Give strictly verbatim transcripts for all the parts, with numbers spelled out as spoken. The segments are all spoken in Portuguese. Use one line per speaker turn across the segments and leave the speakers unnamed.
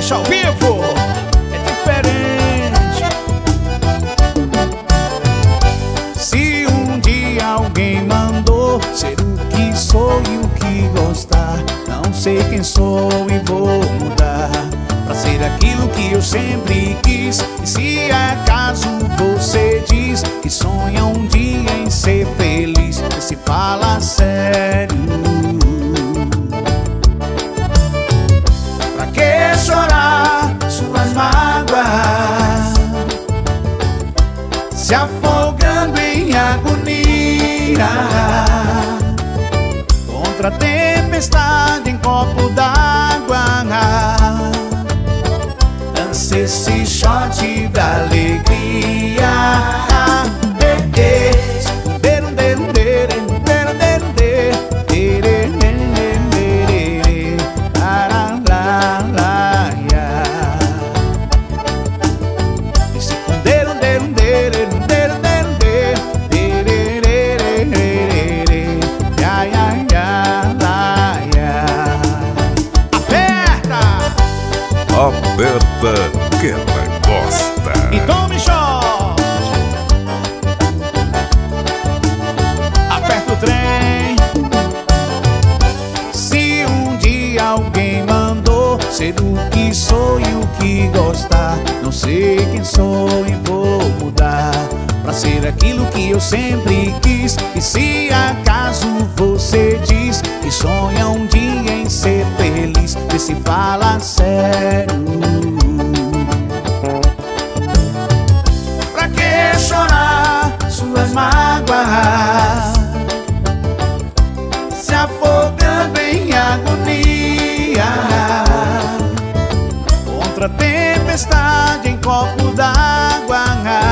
podcast ao vivo é diferente. Se um dia alguém mandou ser o que sou e o que gostar, não sei quem sou e vou mudar pra ser aquilo que eu sempre quis. E se acaso você diz que sonha um dia em ser feliz, e se fala sério, pra que chorar suas mágoas, se afogando em agonia contra a tempestade em copo d'água? Dance esse shot da alegria.
Aperta que ela gosta.
E tome shot. Aperta o trem. Se um dia alguém mandou ser o que sou e o que gostar, não sei quem sou e vou mudar pra ser aquilo que eu sempre quis. E se acaso você diz que sonha um dia em ser feliz, e se fala sério, pra que chorar suas mágoas, se afogando em agonia contra a tempestade em copo d'água?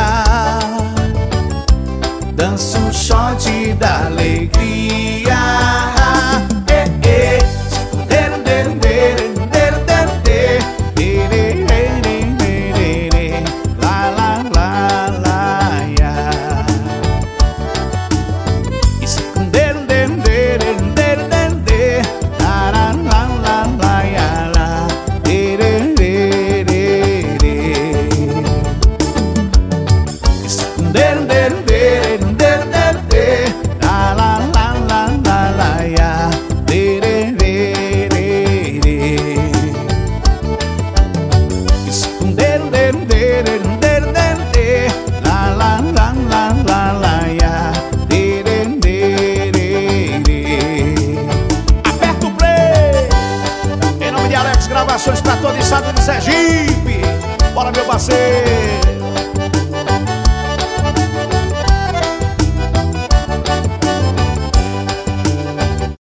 Dança o shot da alegria. Gravações pra todo o estado de Sergipe. Bora, meu parceiro.